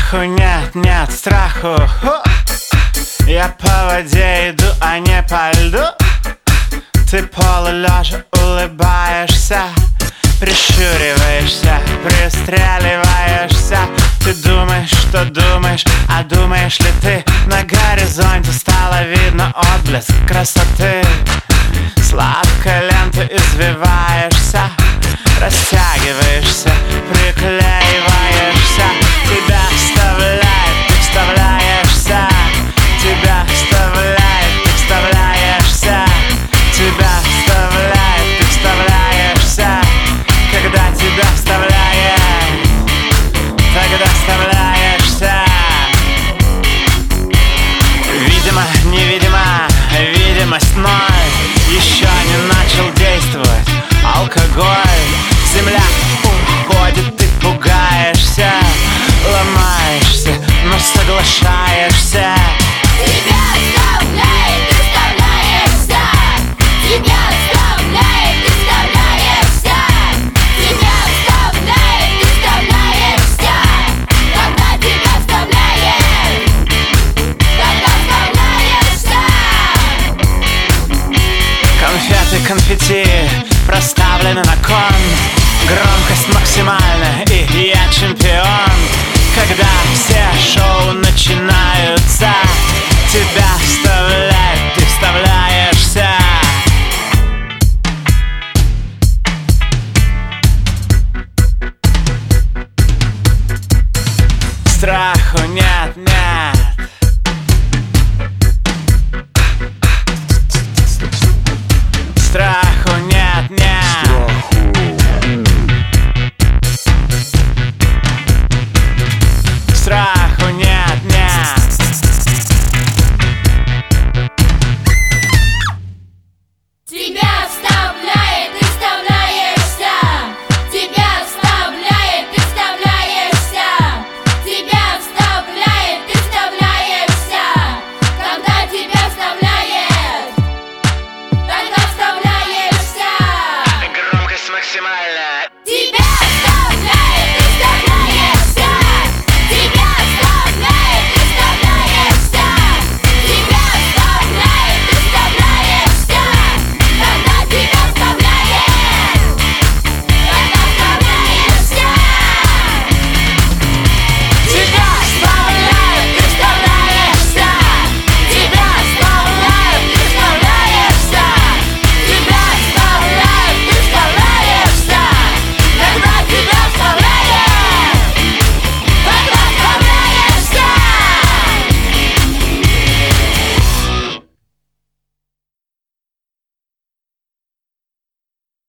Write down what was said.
Страху нет, нет страху. Я по воде иду, а не по льду. Ты полулежа улыбаешься, прищуриваешься, пристреливаешься. Ты думаешь, что думаешь, а думаешь ли ты? На горизонте стало видно отблеск красоты. Сладкой лентой извиваешься, растягиваешься, приклеиваешься. Тебя вставляет, ты вставляешься. Тебя вставляет, ты вставляешься. Тебя вставляет, ты вставляешься. Когда тебя вставляет, тогда вставляешься. Видимо, невидимо, видимость ноль. Еще не начал действовать алкоголь. Земля уходит, ты пугаешься, ломаешься, но соглашаешься. Тебя вставляет, ты вставляешься. Тебя вставляет, ты вставляешься. Тебя вставляет, ты вставляешься. Когда тебя вставляет, тогда вставляешься. Конфеты, конфетти проставлены на кон. Громкость максимальная, и я чемпион. Когда все шоу начинаются, тебя вставляет, ты вставляешься. Страху нет, нет. Страху нет, нет. Страху нет, нет. Тебя вставляет, ты вставляешься. Тебя вставляет, ты вставляешься. Тебя вставляет, ты вставляешься. Когда тебя вставляет, тогда вставляешься. Громкость максимальная.